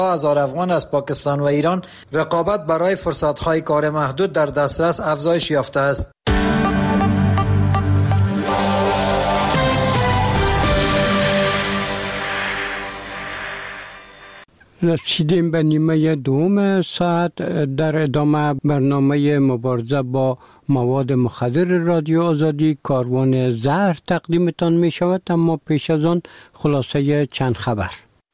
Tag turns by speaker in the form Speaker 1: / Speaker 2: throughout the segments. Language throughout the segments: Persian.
Speaker 1: هزار افغان از پاکستان و ایران رقابت برای فرصت‌های کار محدود در دسترس افزایش یافته است.
Speaker 2: رسیدیم به نیمه دوم ساعت. در ادامه برنامه مبارزه با مواد مخدر رادیو آزادی کاروان زهر تقدیمتان می شود، اما پیش از آن خلاصه چند خبر.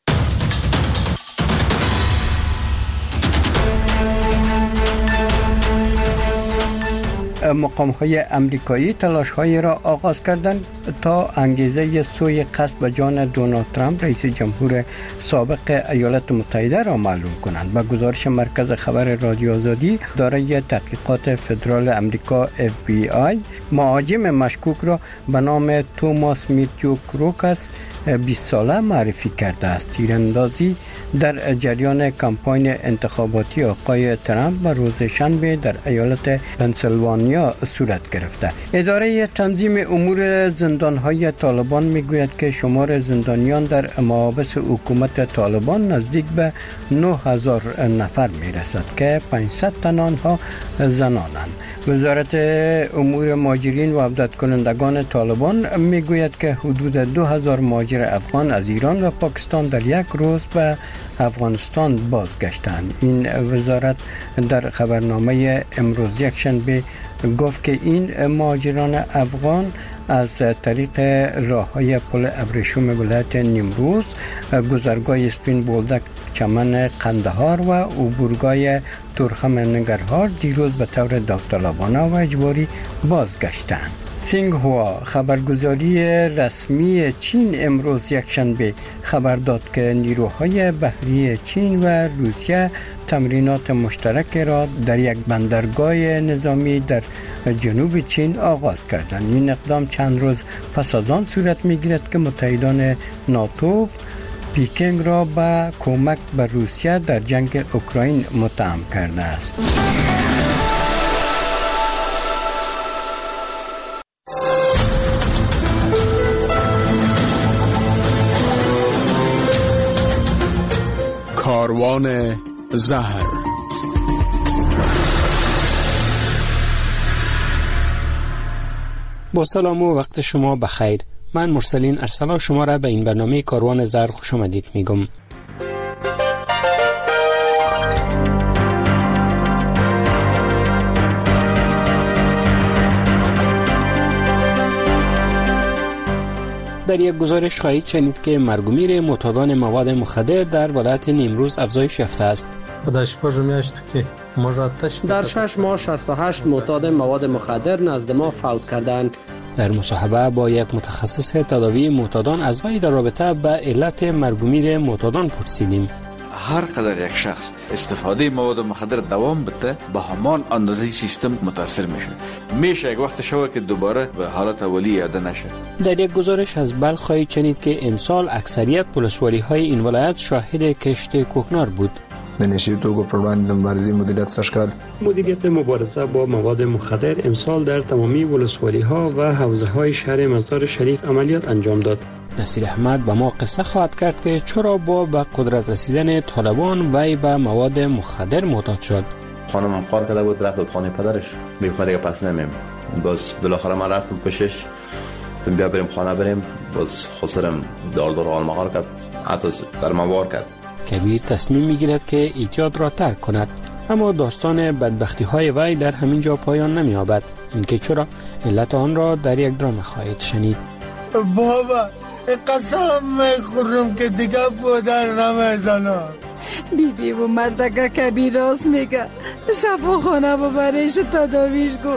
Speaker 2: مقام‌های امریکایی تلاش‌هایی را آغاز کردند تا انگیزه سوی قصد به جان دونالد ترامپ رئیس جمهور سابق ایالات متحده را معلوم کنند. به گزارش مرکز خبر رادیو آزادی، اداره تحقیقات فدرال امریکا FBI مهاجم مشکوک را به نام توماس میتیو کروکس 20 ساله معرفی کرده است. تیراندازی در جریان کمپاین انتخاباتی آقای ترامپ و روز شنبه در ایالت پنسیلوانیا صورت گرفته. اداره تنظیم امور زندانهای طالبان میگوید که شمار زندانیان در محابس حکومت طالبان نزدیک به 9000 نفر میرسد که 500 تن آنها زنانند. وزارت امور مهاجرین و عودت کنندگان طالبان میگوید که حدود 2000 مهاجر افغان از ایران و پاکستان در یک روز به افغانستان بازگشتند. این وزارت در خبرنامه امروز یکشنبه گفت که این مهاجران افغان از طریق راه‌های پل ابریشم ولایت نیمروز، گذرگاه اسپین بولدک چمن قندهار و عبورگاه تورخم ننگرهار دیروز به طور داوطلبانه و اجباری بازگشتند. سینگهوا خبرگزاری رسمی چین امروز یکشنبه خبر داد که نیروهای بحری چین و روسیه تمرینات مشترک را در یک بندرگاه نظامی در جنوب چین آغاز کردند. این اقدام چند روز پس از آن صورت می‌گیرد که متحدان ناتو پیکنگ را به کمک به روسیه در جنگ اوکراین متهم کرده است.
Speaker 3: کاروان زهر.
Speaker 4: با سلام و وقت شما بخیر. من مرسلین ارسلا شما را به این برنامه کاروان زهر خوش آمدید میگم. در یک گزارش خواهید شنید که مرگ و میر معتادان مواد مخدر در ولایت نیمروز افزایش یافته است.
Speaker 5: در 6 ماه 68 معتاد مواد مخدر نزد ما فوت کردند.
Speaker 4: در مصاحبه با یک متخصص تداوی معتادان از وی در رابطه به علت مرگ و میر معتادان پرسیدیم.
Speaker 6: هر قدر یک شخص استفاده مواد مخدر دوام بده به همان اندازه سیستم متاثر میشه یک وقت شوه که دوباره به حالت اولی یاد نشه.
Speaker 4: در یک گزارش از بلخ خواهید شنید که امسال اکثریت پولسوالی های این ولایت شاهد کشت کوکنار بود.
Speaker 7: مدیریت مبارزه با مواد مخدر امسال در تمامی ولسوالی ها و حوزه های شهر مزار شریف عملیات انجام داد.
Speaker 4: نصیر احمد به ما قصه خواهد کرد که چرا با به قدرت رسیدن طالبان وی به مواد مخدر معتاد شد.
Speaker 8: خانمم کار کرده بود، رفت خانه پدرش، میگفت دیگه پس نمیم. باز بالاخره من رفتم پیشش، گفتم بیا بریم خانه بریم. باز خسرم دار حال مهار کرد، حتی بر من وار کرد.
Speaker 4: کبیر تصمیم میگیرد که اعتیاد را ترک کند، اما داستان بدبختی های وی در همین جا پایان نمی‌یابد. اینکه چرا علت آن را در یک درام خواهید شنید.
Speaker 9: بابا قسم میخورم که دیگه پدر نمیزنم.
Speaker 10: بیبی و مردگه کبیر راست میگه، شفاخانه و برایش تداویش گو.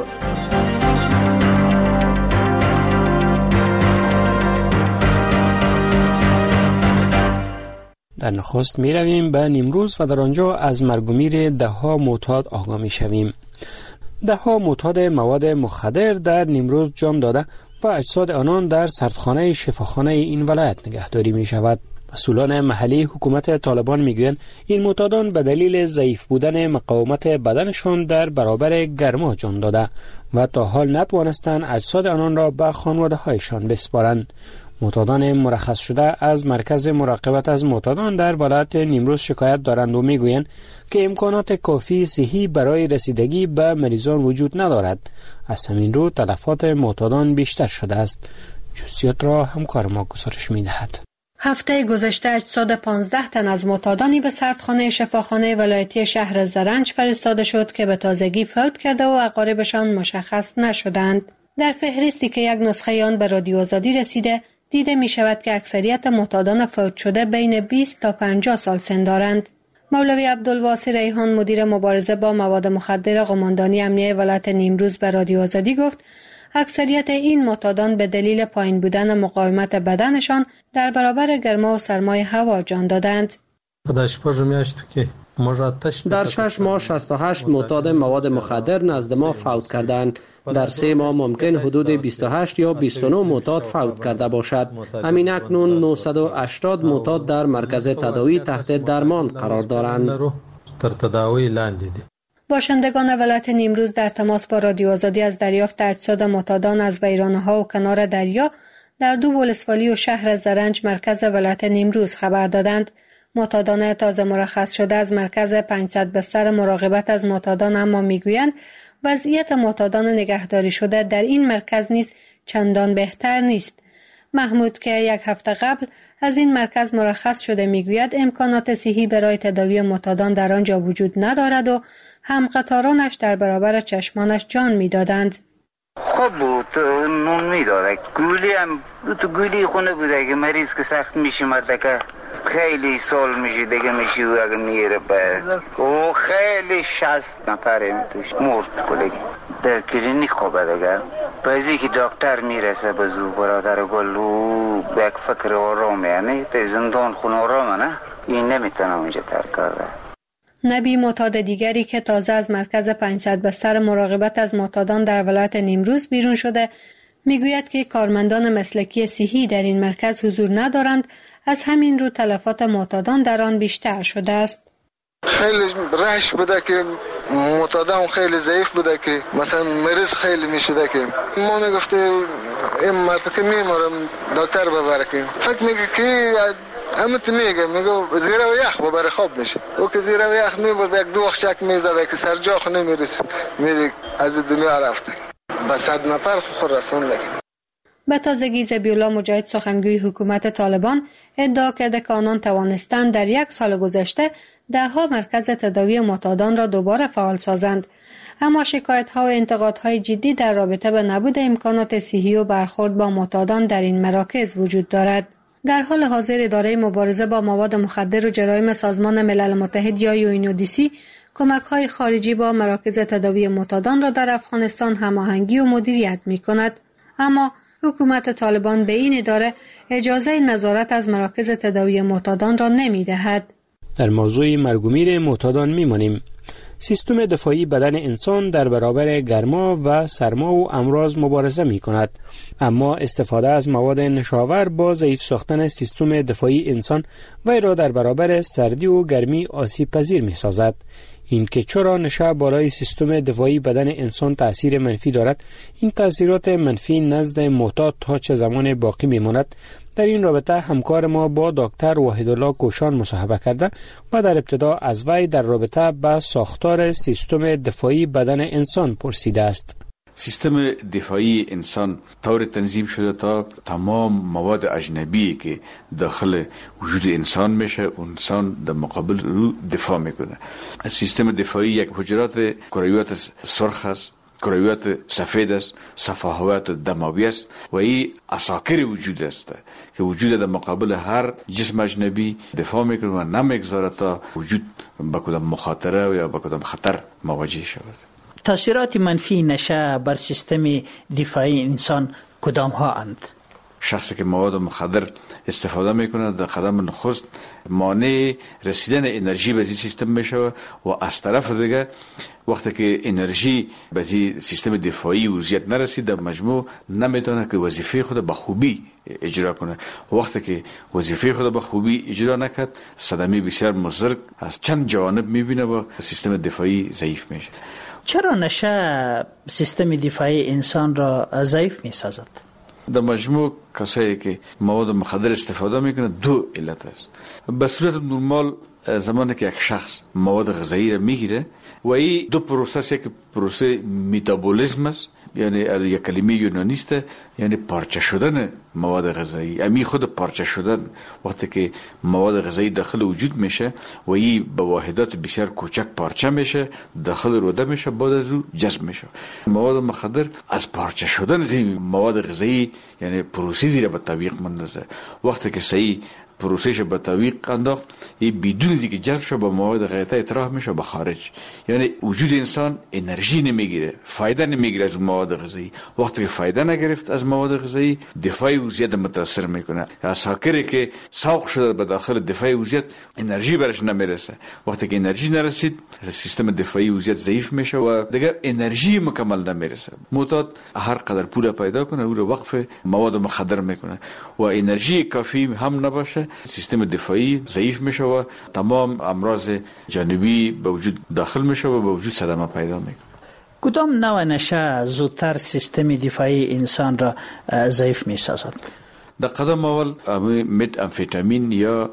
Speaker 10: در نخست می رویم به نیمروز و در آنجا از مرگ و میر ده‌ها معتاد آگاه می شویم. ده‌ها معتاد مواد مخدر در نیمروز جان داده و اجساد آنان در سردخانه شفاخانه این ولایت نگهداری می شود. مسئولان محلی حکومت طالبان می گویند این معتادان به دلیل ضعیف بودن مقاومت بدنشان در برابر گرما جان داده و تا حال نتوانستند اجساد آنان را به خانواده هایشان بسپارند.
Speaker 4: معتادان مرخص شده از مرکز مراقبت از معتادان در ولایت نیمروز شکایت دارند و میگویند که امکانات کافی صحی برای رسیدگی به مریضان وجود ندارد. از همین رو تلفات معتادان بیشتر شده است. جزئیات را همکار ما گزارش می‌دهد.
Speaker 11: هفته گذشته اجساد 15 تن از معتادانی به سردخانه شفاخانه ولایتی شهر زرنج فرستاده شد که به تازگی فوت کرده و اقاربشان مشخص نشدند. در فهرستی که یک نسخه آن به رادیو آزادی رسیده دیده می شود که اکثریت معتادان فوت شده بین 20 تا 50 سال سن دارند. مولوی عبدالواسی ریحان مدیر مبارزه با مواد مخدر قماندانی امنیه ولایت نیمروز به رادیو آزادی گفت اکثریت این معتادان به دلیل پایین بودن مقاومت بدنشان در برابر گرما و سرمای هوا جان دادند.
Speaker 5: در 6 ماه 68 معتاد مواد مخدر نزد ما فوت کردند. در 3 ماه ممکن حدود 28 یا 29 معتاد فوت کرده باشد. همین اکنون 980 معتاد در مرکز تداوی تحت درمان قرار دارند.
Speaker 11: باشندگان ولایت نیمروز در تماس با رادیو آزادی از دریافت اجساد معتادان از ویرانه‌ها و کنار دریا در 2 ولسوالی و شهر زرنج مرکز ولایت نیمروز خبر دادند. معتادان تازه مرخص شده از مرکز 500 بستر مراقبت از معتادان اما میگویند وضعیت معتادان نگهداری شده در این مرکز نیز چندان بهتر نیست. محمود که 1 هفته قبل از این مرکز مرخص شده میگوید امکانات صحی برای تداوی معتادان در آنجا وجود ندارد و همقطارانش در برابر چشمانش جان میدادند.
Speaker 12: خب بود نون میداده گولی هم تو گولی خونه بوده که مریض که سخت میشه مرده که خیلی سال میشه دیگه میشه و اگه میره و خیلی 60 نفره توش مرد کلگی در کلینیک خوبه دیگه بعضی که دکتر میرسه به زو برادر گلو به یک فکر آرام یعنی به زندان خون آرامه نه این نمیتونه اونجا ترک کرده.
Speaker 11: نبی معتاد دیگری که تازه از مرکز 500 بستر مراقبت از معتادان در ولایت نیمروز بیرون شده میگوید که کارمندان مسلکی صحی در این مرکز حضور ندارند، از همین رو تلفات معتادان در آن بیشتر شده است.
Speaker 13: خیلی رش بوده که معتادان خیلی ضعیف بوده که مثلا مریض خیلی میشده که ما میگفته این مرد که میمارم دکتر ببره که فکر میگه که همت میگه زیر و یخ ببره خواب میشه او که زیر و یخ میبرد 1-2 وقت شک میزده که سر جا خو نمیرسه میگه از دنیا رفته با 100 نفر خود رسون لگه.
Speaker 11: به تازگی ذبیح‌الله مجاهد سخنگوی حکومت طالبان ادعا کرده که آنان توانستند در 1 سال گذشته 10 مرکز تداوی معتادان را دوباره فعال سازند، اما شکایت‌ها و انتقادهای جدی در رابطه به نبود امکانات صحی و برخورد با معتادان در این مراکز وجود دارد. در حال حاضر اداره مبارزه با مواد مخدر و جرایم سازمان ملل متحد یا UNODC کمک‌های خارجی با مراکز تداوی معتادان را در افغانستان هماهنگی و مدیریت می‌کند، اما حکومت طالبان به این اداره اجازه نظارت از مراکز تداوی معتادان را نمی‌دهد.
Speaker 4: در موضوع مرگ و میر معتادان می‌مانیم. سیستم دفاعی بدن انسان در برابر گرما و سرما و امراض مبارزه می‌کند، اما استفاده از مواد نشاور با ضعیف ساختن سیستم دفاعی انسان وی را در برابر سردی و گرمی آسیب پذیر می‌سازد. این که چرا نشه بالای سیستم دفاعی بدن انسان تأثیر منفی دارد، این تأثیرات منفی نزد معتاد تا چه زمان باقی میماند، در این رابطه همکار ما با دکتر وحیدالله کوشان مصاحبه کرده و در ابتدا از وی در رابطه با ساختار سیستم دفاعی بدن انسان پرسیده است.
Speaker 6: سیستم دفاعی انسان طور تنظیم شده تا تمام مواد اجنبی که داخل وجود انسان میشه انسان در مقابل رو دفاع میکنه. سیستم دفاعی یک حجرات کرویات سرخ است، کرویات سفید است، صفحات دموی است و این عساکر وجود است که وجود در مقابل هر جسم اجنبی دفاع میکنه و نمیگذاره تا وجود با کدام مخاطره یا با کدام خطر مواجه شود.
Speaker 14: تاثیرات منفی نشه بر سیستم دفاعی انسان کدام ها اند؟
Speaker 6: شخصی که مواد مخدر استفاده میکنه در قدم نخست مانع رسیدن انرژی به سیستم میشه و از طرف دیگه وقتی که انرژی به سیستم دفاعی وضعیت نرسید در مجموع نمیتونه که وظیفه خود به خوبی اجرا کنه. وقتی که وظیفه خود به خوبی اجرا نکرد صدمه بسیار مضر از چند جانب میبینه و سیستم دفاعی ضعیف میشه.
Speaker 14: چرا نشه سیستم دفاعی انسان را ضعیف میسازد؟
Speaker 6: در مجموع کسایی که مواد مخدر استفاده میکنه دو علت است. به صورت نرمال زمانی که یک شخص مواد غذایی را میگیره و این دو پروسه که پروسه متابولیسم است، یعنی یک کلمه یونانی است، یعنی پارچه شدن مواد غذایی. امی خود پارچه شدن وقتی که مواد غذایی داخل وجود میشه و این به واحدات بسیار کوچک پارچه میشه، داخل روده میشه، بعد از او جذب میشه. مواد مخدر از پارچه شدن این مواد غذایی یعنی پروسه دیره به تطبیق مندازه. وقتی که صحیح پروسهش به تطبیق انداخت، این بدون اینکه جذب شه به مواد غذایی اطراح میشه به خارج. یعنی وجود انسان انرژی نمیگیره، فایده نمیگیره از مواد غذایی. وقتی که فایده نگرفت از مواد غذایی، دفاعی او زیاد متاثر میکنه. ساکری که سوق شده به داخل دفاعی او زیاد انرژی برش نمیرسه. وقتی که انرژی نرسید، سیستم دفاعی او زیاد ضعیف میشه و دیگه انرژی مکمل نمیرسه. معتاد هر قدر پول پیدا کنه او رو وقف مواد مخدر میکنه و انرژی کافی هم نباشه، سیستم دفاعی ضعیف میشه و تمام امراض جانبی به وجود داخل میشه و به وجود صدمه پیدا میکنه.
Speaker 14: کدام نوع نشه زودتر سیستم دفاعی انسان را ضعیف میسازد؟
Speaker 6: در قدم اول متامفتامین یا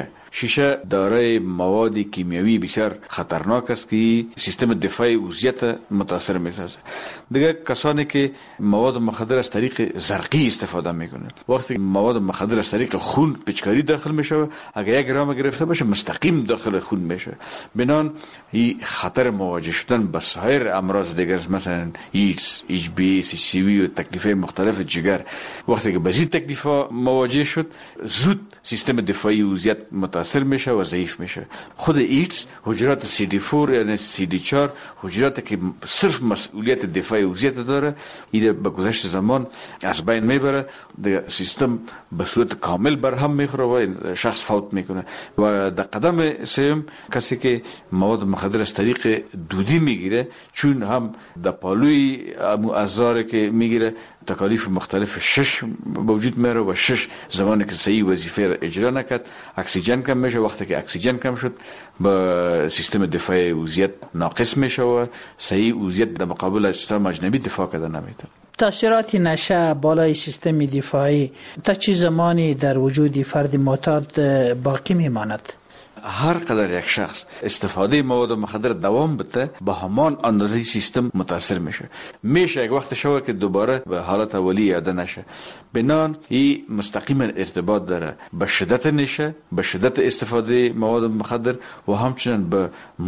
Speaker 6: شیشه دارای مواد کیمیایی بسیار خطرناک است که سیستم دفاعی عضویت متاثر میسازه. دیگه کسانی که مواد مخدر از طریق زرقی استفاده میکنه، وقتی مواد مخدر از طریق خون پیچکاری داخل میشه، اگر 1 گرم گرفته باشه مستقیم داخل خون میشه. بنان این خطر مواجه شدن با سایر امراض دیگر مثلا ایدز، اچ بی، سی وی و تکلیف مختلف جگر، وقتی که به این تکلیفا مواجه شد، زود سیستم دفاعی عضویت متاثر میشه و ضعیف میشه. خود ایدز حجرات CD4 یعنی CD4 حجرات که صرف مسئولیت دفاعی عضویت داره، این به گذشت زمان از بین میبره، سیستم به صورت کامل برهم میخوره و شخص فوت میکنه. و در قدم سوم کسی که مواد مخدر از طریق دودی میگیره، چون هم در پالوی ازاره که میگیره تکالیف مختلف 6 به وجود میاره و 6 زمانی که صحیح وظیفه را اجرا نکرد اکسیژن کم میشه. وقتی که اکسیژن کم شد با سیستم دفاعی عضویت ناقص میشه و صحیح عضویت در مقابل اجسام اجنبی دفاع کرده نمیتونه.
Speaker 14: تاثیرات نشه بالای سیستم دفاعی تا چه زمانی در وجود فرد معتاد باقی میماند؟
Speaker 6: هر قدر یک شخص استفاده مواد مخدر دوام بده، به همان اندازه سیستم متاثر میشه یک وقت شوه که دوباره به حالت اولی یاده نشه. بنان این مستقیما ارتباط داره به شدت نشه، به شدت استفاده مواد مخدر و همچنین به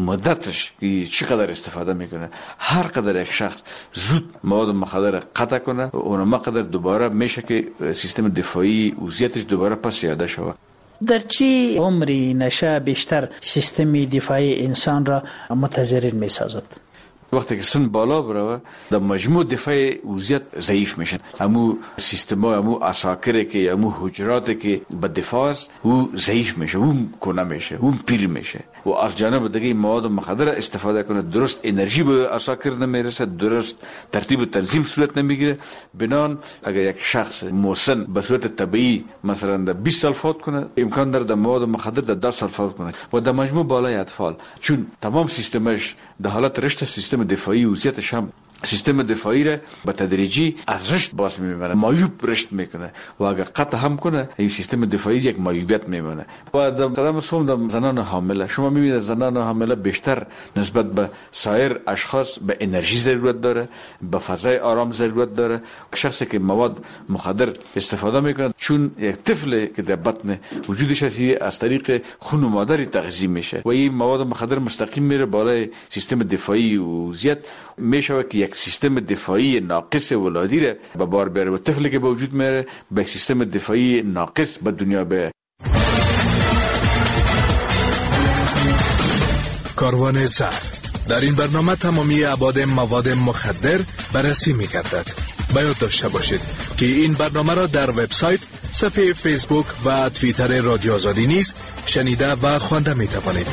Speaker 6: مدتش که چقدر استفاده میکنه. هر قدر یک شخص زود مواد مخدر قطع کنه، اونما قدر دوباره میشه که سیستم دفاعی عضویتش دوباره پس یاده شوه.
Speaker 14: در چی عمری نشه بیشتر سیستم دفاعی انسان را متضرر می سازد؟
Speaker 6: وقتی که سن بالا بروه در مجموع دفاع عضویت ضعیف میشن. همو سیستم ها، همو اساکره که همو حجرات که به دفاع است او ضعیف میشه، او کنه میشه، او پیر میشه و از جانب دیگه مواد مخدر استفاده کنه، درست انرژی به اساکر نمیرسه، درست ترتیب تنظیم صورت نمیگیره. بنان اگر یک شخص مسن به صورت طبیعی مثلا در 20 سال فوت کنه، امکان داره در مواد مخدر در 10 سال فوت کنه و در مجموع بالای اطفال، چون تمام سیستمش در حالت رشد سیستم دفاعی عضویتش هم سیستم دفاعی را به تدریجی از رشد باز میبره، معیوب رشد میکنه و اگر قطع هم کنه این سیستم دفاعی یک معیوبیت میمونه. و در قدم سوم در زنان حامله شما میبینید زنان حامله بیشتر نسبت به سایر اشخاص به انرژی ضرورت داره، به فضای آرام ضرورت داره. شخصی که مواد مخدر استفاده میکنه، چون یک طفل که در بطن وجودش هست از طریق خون مادری تغذیه میشه و این مواد مخدر مستقیم میره بالای سیستم دفاعی عضویت، میشه که یک سیستم دفاعی ناقص ولادی را به بار بیاره و طفلی که به وجود میاره به سیستم دفاعی ناقص به دنیا بیاره.
Speaker 15: کاروان زهر در این برنامه تمامی ابعاد مواد مخدر بررسی می‌گردد. باید داشته باشید که این برنامه را در وبسایت، صفحه فیسبوک و توییتر رادیو آزادی نیز شنیده و خوانده می‌توانید.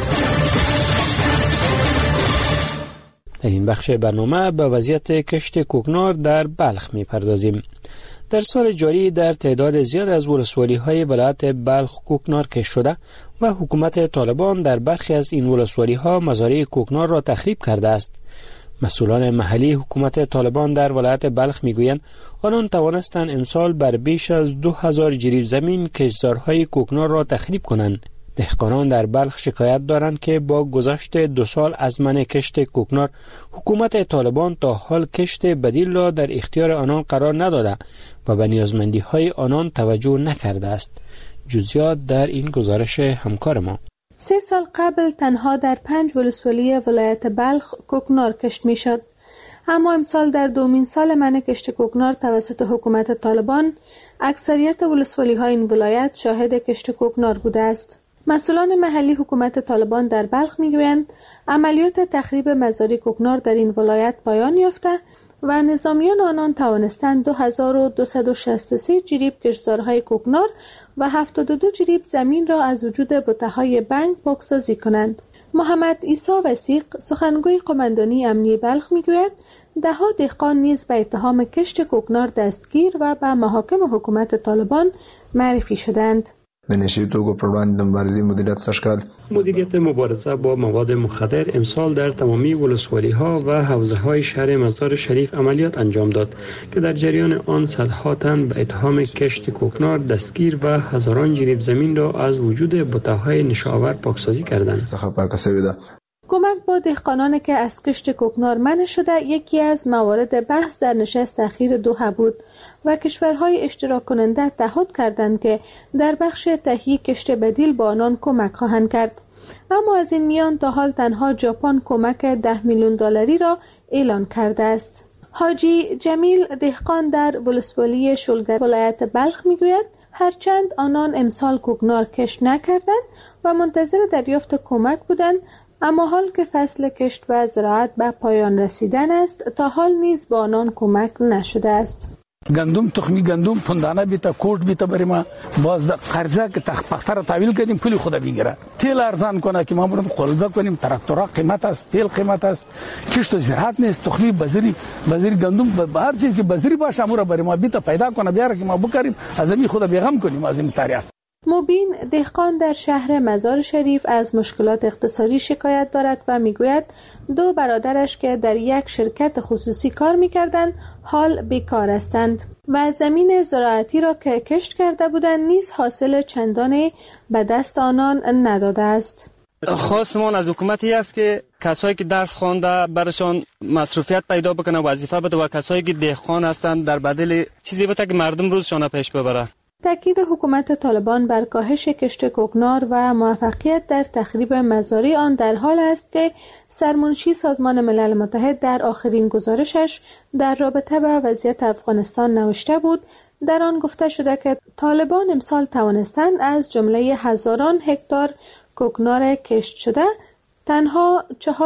Speaker 4: در این بخش برنامه به وضعیت کشت کوکنار در بلخ می‌پردازیم. در سال جاری در تعداد زیاد از ولسوالی‌های ولایت بلخ کوکنار کشت شده و حکومت طالبان در برخی از این ولسوالی‌ها مزارع کوکنار را تخریب کرده است. مسئولان محلی حکومت طالبان در ولایت بلخ میگویند آنان توانستند امسال بر بیش از 2000 جریب زمین کشتزارهای کوکنار را تخریب کنند. دهقانان در بلخ شکایت دارند که با گذشت 2 سال از منع کشت کوکنار، حکومت طالبان تا حال کشت بدیل را در اختیار آنان قرار نداده و به نیازمندی های آنان توجه نکرده است. جزئیات در این گزارش همکار ما.
Speaker 16: 3 سال قبل تنها در 5 ولسوالی ولایت بلخ کوکنار کشت می شد. اما امسال در 2مین سال منع کشت کوکنار توسط حکومت طالبان، اکثریت ولسوالی های این ولایت شاهد کشت کوکنار بوده است. مسئولان محلی حکومت طالبان در بلخ میگویند عملیات تخریب مزارع کوکنار در این ولایت پایان یافته و نظامیان آنان توانستند 2263 جریب کشتزارهای کوکنار و 72 جریب زمین را از وجود بته‌های بنگ پاکسازی کنند. محمد عیسی وثیق، سخنگوی قماندانی امنیه بلخ میگوید ده‌ها دهقان نیز به اتهام کشت کوکنار دستگیر و به محاکم حکومت طالبان معرفی شدند.
Speaker 7: مدیریت مبارزه با مواد مخدر امسال در تمامی ولسوالی ها و حوزه های شهر مزار شریف عملیات انجام داد که در جریان آن صدها تن به اتهام کشت کوکنار دستگیر و هزاران جریب زمین را از وجود بته‌های نشاور پاکسازی کردند.
Speaker 16: کمک با دهقانان که از کشت کوکنار منع شده یکی از موارد بحث در نشست اخیر دوحه بود و کشورهای اشتراک کننده تعهد کردند که در بخش تهیه کشت بدیل با آنان کمک خواهند کرد. اما از این میان تا حال تنها ژاپن کمک 10 میلیون دلاری را اعلان کرده است. حاجی جمیل دهقان در ولسوالی شلگر ولایت بلخ میگوید هرچند آنان امسال کوکنار کشت نکردند و منتظر دریافت کمک بودند، اما حال که فصل کشت و زراعت به پایان رسیدن است تا حال نیز با آنان کمک نشده است.
Speaker 17: گندم تخمی گندم پندانه بیتا کوٹ بیتا برای ما باز قرضه که پختر را تحویل کردیم پولی خود بگیره، تیل ارزان کنه که ما بریم قلبه کنیم، تراکتورها قیمت است، تیل قیمت است، کشت و زراعت نیست، تخمی بذری گندم هر چیز که بذری باشه امور برای ما بیتا پیدا کنه بیاره که ما بکاریم از این خود بیغم کنیم از این تاریخ.
Speaker 16: مبین دهقان در شهر مزار شریف از مشکلات اقتصادی شکایت دارد و میگوید 2 برادرش که در یک شرکت خصوصی کار میکردند حال بیکار هستند و زمین زراعتی را که کشت کرده بودند نیز حاصل چندانی به دست آنان نداده است.
Speaker 18: خواستمان از حکومتی است که کسایی که درس خوانده برشان مصروفیت پیدا بکنه، وظیفه بده و کسایی که دهقان هستند در بدل چیزی بده که مردم روزشان پیش ببره.
Speaker 16: تاکید حکومت طالبان بر کاهش کشت کوکنار و موفقیت در تخریب مزارع آن در حال است که سرمنشی سازمان ملل متحد در آخرین گزارشش در رابطه با وضعیت افغانستان نوشته بود. در آن گفته شده که طالبان امسال توانستند از جمله هزاران هکتار کوکنار کشت شده تنها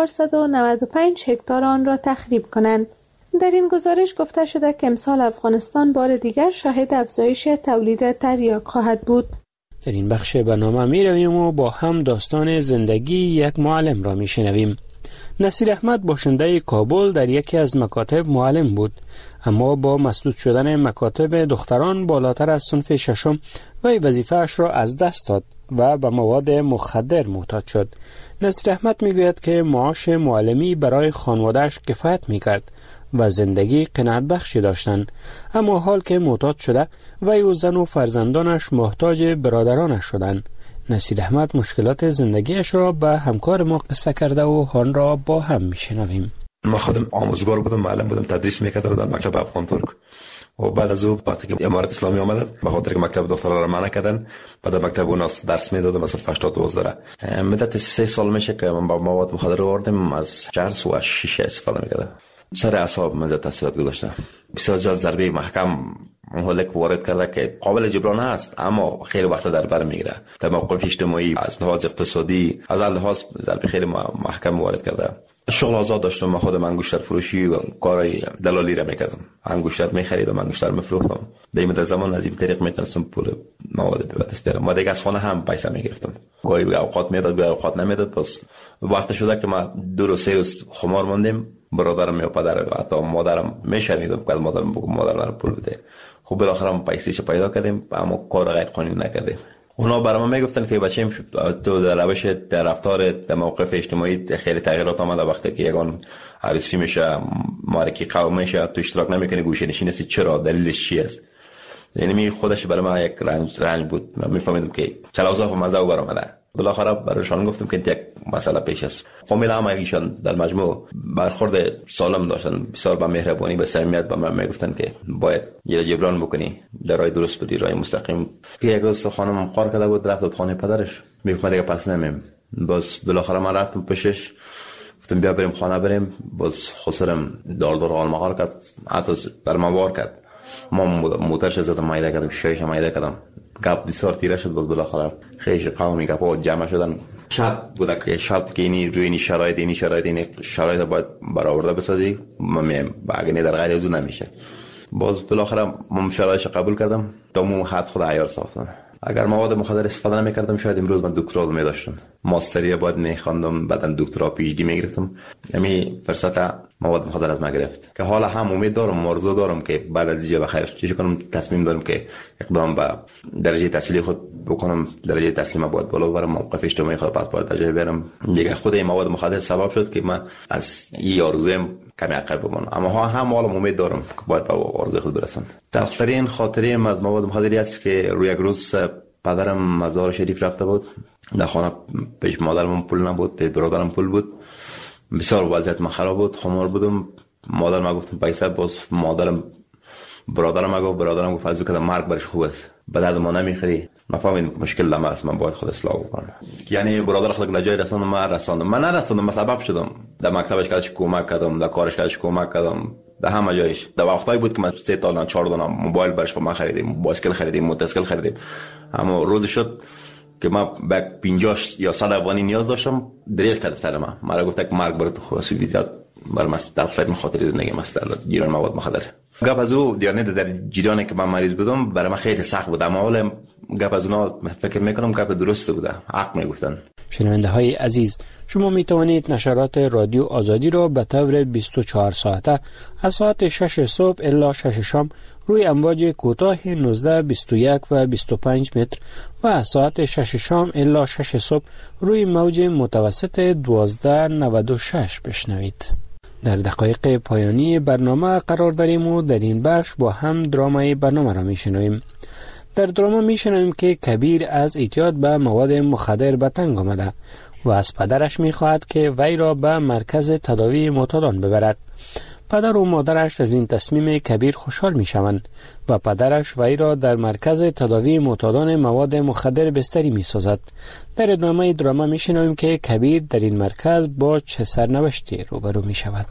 Speaker 16: 495 هکتار آن را تخریب کنند. در این گزارش گفته شده که امسال افغانستان بار دیگر شاهد افزایش تولید تریاک خواهد بود.
Speaker 4: در این بخش برنامه می رویم و با هم داستان زندگی یک معلم را می شنویم. نصیر احمد باشنده کابل در یکی از مکاتب معلم بود، اما با مسدود شدن مکاتب دختران بالاتر از صنف 6 وی وظیفه‌اش را از دست داد و به مواد مخدر محتاج شد. نصیر احمد می گوید که معاش معلمی برای خانواده‌اش کفایت می کرد و زندگی قناعت بخشی داشتند، اما حال که معتاد شده وی و زن و فرزندانش محتاج برادرانش شدند. نصیر احمد مشکلات زندگیش را به همکار ما قصه کرده و آن را با هم میشنویم.
Speaker 8: ما خودم آموزگار بودم، معلم بودم، تدریس میکردم در مکتب افغان ترک و بعد از او وقتی که امارت اسلامی آمدن به خاطر که مکتب دخترها را منع کردن، بعد مکتب اون درس میدادم مثلا 82 مدت 3 سال میشه که من با مواد مخدر آوردم، از چرس و شیشه استفاده میکردم. سر اعصاب من تاثیرات گذاشته. بسیار زیاد ضربه محکم مهلک وارد کرده که قابل جبران است، اما خیلی وقت در بر میگیره. در موقف اجتماعی، از لحاظ اقتصادی، از لحاظ ضربه خیلی محکم وارد کرده. شغل آزاد داشتم، من خودم انگشتر فروشی و کارهای دلالی را میکردم. انگشتر میخریدم، انگشتر میفروختم. در زمان از این طریق میتونستم پول مواد به دست بیارم. ما دیگه از خانه هم پیسه میگرفتم. گاهی اوقات میداد، گاهی اوقات نمیداد. پس وقت شده که ما 2 روز 3 روز خمار ماندیم. برادرم یا پدرم حتی مادرم میشنیدم که مادرم بگم مادر من پول بده. خب بالاخره پیسه‌اش پیدا کردیم، اما کار غیر قانونی نکردیم. اونا برای من میگفتن که بچه‌م تو در روش در رفتار در موقف اجتماعی خیلی تغییرات آمده، وقتی که یگان عروسی میشه معرکه قوم میشه تو اشتراک نمیکنی، گوشه نشین هستی، چرا؟ دلیلش چی است؟ یعنی خودش برای من یک رنج بود. من میفهمیدم که کلاوزا و مزه برآمده. بالاخره برایشان گفتم که یک مسئله پیش است. فامیل هم ایشان در مجموع برخورد سالم داشتن، بسیار با مهربانی به صمیمیت به من میگفتن که باید یه جبران بکنی، در راه درست بری، راه مستقیم. که یک روز خانم قار کرده بود، رفت خانه پدرش، میگفت دیگه پس نمیم. باز بالاخره من رفتم پیشش، گفتم بیا بریم خانه بریم. باز خسرم دار آلمغار کرد، حتی بر من وار کرد. ما موترش زدم، مایده کردم، شیش مایده کردم. گپ بسیار تیره شد. بالاخره خیلی قومی گپا جمع شدن. شرط بود که شرط که اینی روی این شرایط باید برآورده بسازی، من باگنی در غیر از اون نمیشه. باز بالاخره من شرایطش قبول کردم، تا مو حد خود عیار ساختم. اگر مواد مخدر استفاده نمی‌کردم شاید امروز من دکترا می‌داشتم، ماستری باید می‌خواندم، بعدن دکترا پی اچ دی می‌گرفتم. یعنی فرصت مواد مخدر از ما گرفت که حالا هم امید دارم، آرزو دارم که بعد از اینجا بخیر چیزی کنم. تصمیم دارم که اقدام به درجه تحصیلی خود بکنم، درجه تحصیلی باید بالا ببرم، موقف اجتماعی خود پس باید جای برم. دیگه خود این مواد مخدر سبب شد که من از این آرزویم کمی عقب بمونم، اما هم حالا امید دارم که باید به آرزوی خود برسم. تلخترین خاطره از مواد مخدری است که روی یک روز پدرم مزار شریف رفته بود، در خانه پیش مادرم پول نبود، پیش برادرم پول بود، بسیار وضعیت من خراب بود، خمار بودم. مادرم گفتم پیسه، باز برادرم گفت از که مرگ برش خوب است، به درد ما نمیخوری. من فهمیدم مشکل لما است، من باید خود اصلاح کنم. یعنی برادر خود در جای رساندم، من نرساندم، من سبب شدم. در مکتبش کارش کمک کردم، در کارش کارش کمک کردم، در همه جایش. در وقتایی بود که من 3 تا 4 تا موبایل برش ما خریدیم، بایسکل خریدیم، موتورسیکل خریدیم. اما روز شد که ما به 50 یا 100 افغانی نیاز داشتم، دریغ کرد سر من. مرا گفت که مرگ برات خاصی زیاد بر مستقل خاطر زندگی مثلا جیران مواد مخدر. گپ از او دیانه در جیرانی که من مریض بودم برای من خیلی سخت بود، اما حالا گپ از اونا فکر میکنم گپ درست بوده، حق میگفتن.
Speaker 4: شنونده های عزیز، شما می توانید نشرات رادیو آزادی را به طور 24 ساعته از ساعت 6 صبح الی 6 شام روی امواج کوتاه 19, 21 و 25 متر و از ساعت 6 شام الی 6 صبح روی موج متوسط 1296 بشنوید. در دقایق پایانی برنامه قرار داریم و در این بخش با هم درامای برنامه را می شنویم. در دراما می شنویم که کبیر از اعتیاد به مواد مخدر به تنگ آمده و از پدرش می خواهد که وی را به مرکز تداوی معتادان ببرد. پدر و مادرش از این تصمیم کبیر خوشحال می شوند و پدرش وی را در مرکز تداوی معتادان مواد مخدر بستری می سازد. در ادامه دراما می شنویم که کبیر در این مرکز با چه سرنوشتی روبرو می شود.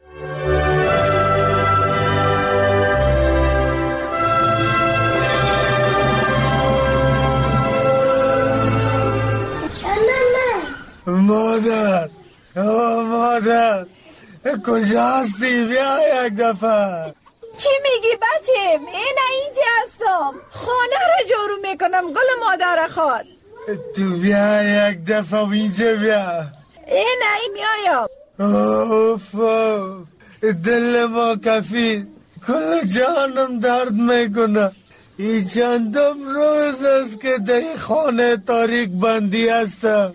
Speaker 9: مادر کجا هستی؟ بیا یک دفعه.
Speaker 19: چی میگی بچم؟ اینجا هستم، خانه را جارو میکنم. گل مادر خواد
Speaker 9: تو بیا یک دفعه اینجا بیا.
Speaker 19: میایم.
Speaker 9: اوف دل ما کفید، کل جانم درد میکنه. این چندم روز است که در خانه تاریک بندی هستم.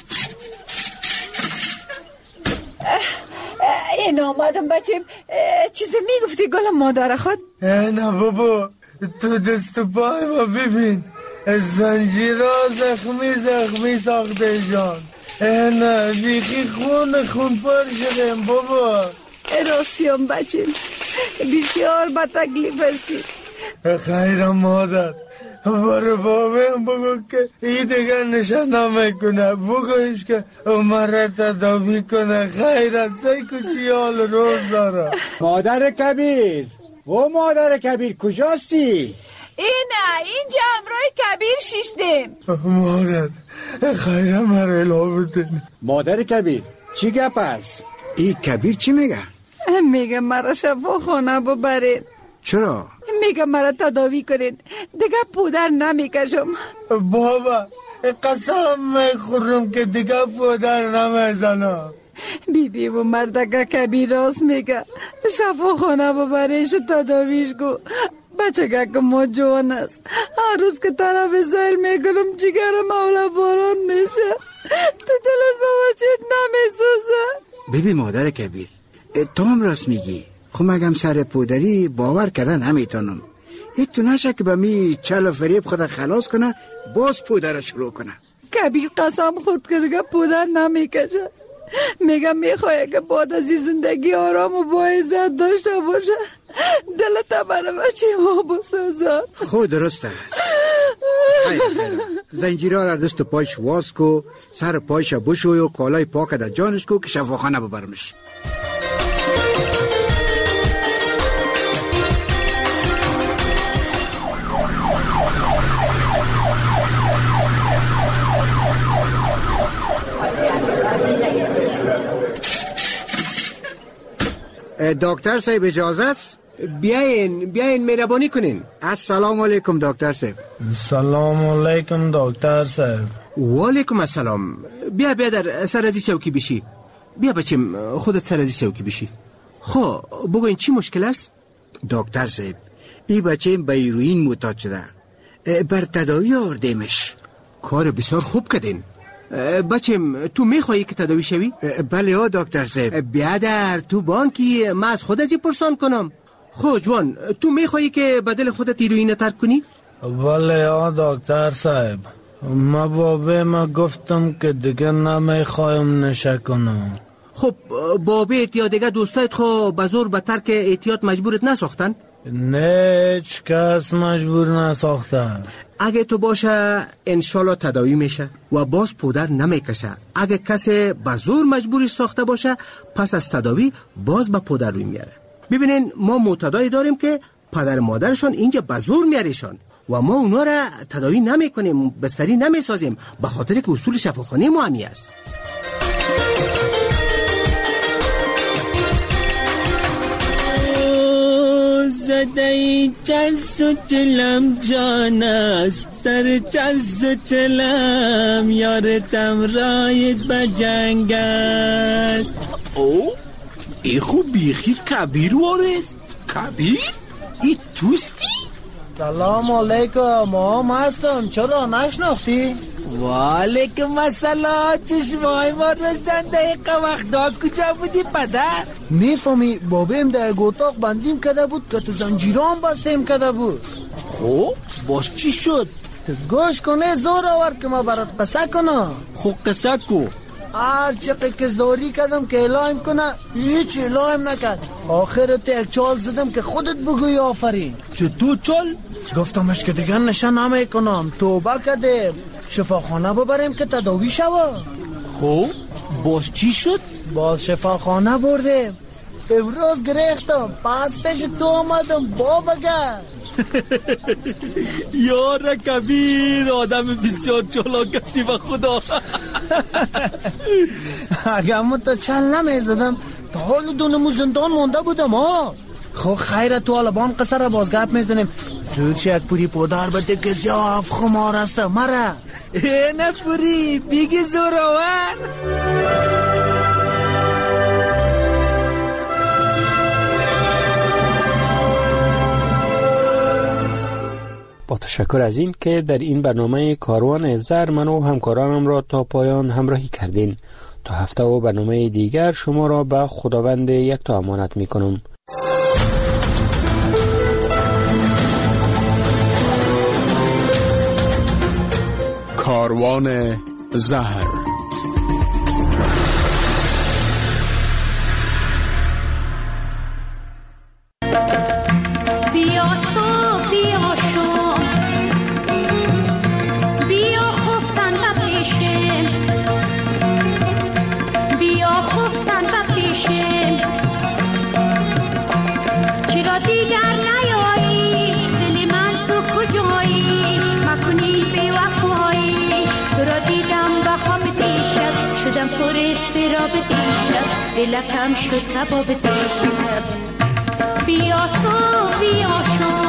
Speaker 19: این آمدم بچه. چیزی میگفتی گل مادر خود؟
Speaker 9: نه بابا، تو دست پای ما ببین، زنجیرها زخمی ساخته جان. نه بیخی خون پر شدیم بابا.
Speaker 19: راستیم بچه، بسیار با تکلیف هستی.
Speaker 9: خیر مادر، برو بابیم بگو که ای دیگر نشانه میکنه، بگویش که مرا تداوی کنه. خیر است، ای کچی حال روز داره.
Speaker 20: مادر کبیر، مادر کبیر کجاستی؟
Speaker 19: اینجا امروی کبیر شیشتیم.
Speaker 9: مادر خیر مرا اله بدین.
Speaker 20: مادر کبیر چی گپ است؟ ای کبیر چی میگه؟
Speaker 19: میگه مرا شفا خانه ببرید.
Speaker 20: چرا؟
Speaker 19: میگه مرا تداوی کنین، دیگه پودر نمیکشم.
Speaker 9: بابا قسم میخورم که دیگه پودر نمیزنم.
Speaker 19: بی و مردگه کبیر راست میگه، شفا خانه ببریش تداویش گو،
Speaker 21: بچه که ما جوان است. هر روز که طرف سیل میکنم جگرم اولا باران میشه. تو دلت بابا چیت نمیسوزه.
Speaker 20: ببین مادر کبیر، تو هم راست میگی. خب مگم سر پودری باور کردن نمیتونم. تو نشه که به می چل و فریب خود خلاص کنه باز پودر شروع کنه.
Speaker 21: کبیر قسم خود که دیگه پودر نمیکشه. میگم میخواه که بعد از زندگی آرام و با عزت داشته باشه. دلت برای بچه ما بسازد.
Speaker 20: خود درست است. زنجیرها را دست و پایش واز کو، سر پایش بشوی و کالای پاک در جانش کو که شفاخانه ببرمش. دکتر صاحب اجازه است؟
Speaker 22: بیاین مهربانی کنین.
Speaker 20: السلام علیکم دکتر صاحب.
Speaker 9: سلام علیکم دکتر صاحب.
Speaker 22: و علیکم السلام. بیا در سر از چوکی بشی. بیا بچم خودت سر از چوکی بشی. خب بگوین چی مشکل است؟
Speaker 20: دکتر صاحب این بچه به هیروئین معتاد شده. بر تداوی آوردیمش.
Speaker 22: کار بسیار خوب کردین. بچم تو میخوایی که تداوی شوی؟
Speaker 20: بله ها دکتر صاحب.
Speaker 22: بیا در تو بانکی ما از خود ازی پرسان کنم. خب جوان تو میخوایی که بدل خودت هیروئین ترک کنی؟
Speaker 9: بله ها دکتر صاحب. ما بابه ما گفتم که دیگه نمیخوایم نشه کنم.
Speaker 22: خب بابت یا دیگه دوستایت خو بزور به ترک احتیاط مجبورت نساختن؟
Speaker 9: نه هیچ کس مجبور نساختن.
Speaker 22: اگه تو باشه انشالله تداوی میشه و باز پودر نمیکشه. اگه کسی بزور مجبورش ساخته باشه پس از تداوی باز به پودر روی میاره. ببینین ما معتادایی داریم که پدر مادرشان اینجا بزور میاریشان و ما اونا را تداوی نمیکنیم، بستری نمیسازیم، به خاطر که اصول شفاخانه ما همی است.
Speaker 23: زدهی چرس و چلم جان است، سر چرس و چلم یارتم رایت بجنگ است.
Speaker 22: او ای خوب بیخی کبیر وارست. کبیر؟ ای توستی؟
Speaker 9: سلام علیکم. ما هستم. چرا نشناختی؟
Speaker 23: و علیکم السلام. چشمای ما روشن. دقیقه وقتا کجا بودی پدر؟
Speaker 9: میفهمی بابیم در اتاق بندیم کده بود که تو زنجیران بستیم کده بود.
Speaker 22: خب باز چی شد؟
Speaker 9: تو گوش کنه زور آور که ما برات قصه کنم.
Speaker 22: خب قصه کو.
Speaker 9: هر چقدر که زوری کردم که اعلام کنه هیچ اعلام نکرد. آخرت یک چال زدم که خودت بگوی آفرین.
Speaker 22: چه تو چال؟
Speaker 9: گفتمش که دیگر نشه نمیکنم. توبه کردیم شفاخانه ببریم که تداوی شوه.
Speaker 22: خب باز چی شد؟
Speaker 9: باز شفاخانه بردیم. امروز گرفتم پس پیش تو آمدم بابا گر.
Speaker 23: یار کبیر آدم بسیار چالاک هستی و خدا.
Speaker 9: اگه همون تا چل نمیزدم تا حال دونمو زندان مونده بودم ها. خب خیره تو آلبان قصه را بازگپ میزنیم. زود یک پوری پودر بده که زیاف خمار است مره.
Speaker 23: نه پوری بیگی زورآور.
Speaker 4: با تشکر از این که در این برنامه کاروان زر من و همکارانم را تا پایان همراهی کردین. تا هفته و برنامه دیگر شما را به خداوند یکتا امانت می کنم.
Speaker 3: کاروان زهر.
Speaker 23: دلکم شد کباب دیشب. بیا سو بیا شو